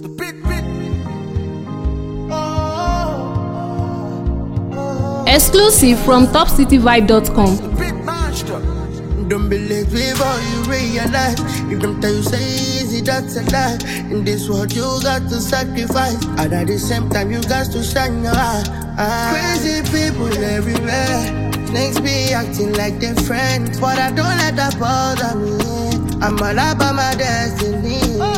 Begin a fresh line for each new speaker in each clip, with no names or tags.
Exclusive from topcityvibe.com.
Don't believe before you realize. If them tell you say easy, that's a lie. In this world you got to sacrifice, and at the same time you got to shine your eye. Crazy people everywhere. Snakes be acting like they're friends, but I don't let that bother me. I'm all about my destiny.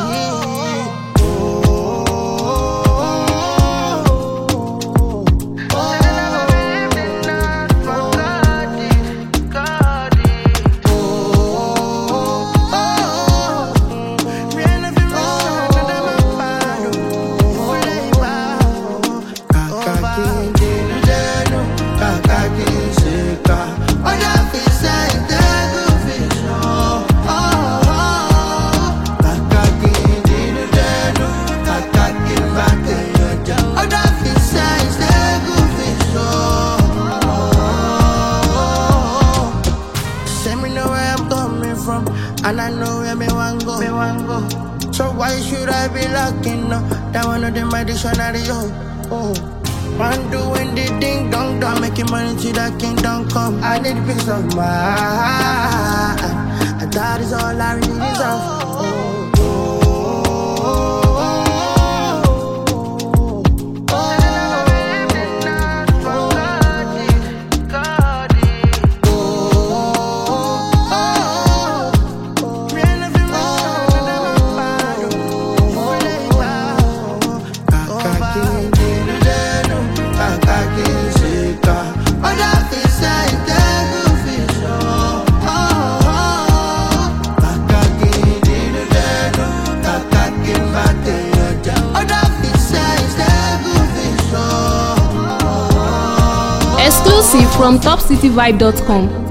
And I know where me want go. So why should I be locking up? That one of them my dictionary, yo. Man doing the ding dong dong, making money till that kingdom come. I need peace of mind, and that is all I really deserve.
Exclusive from topcityvibe.com.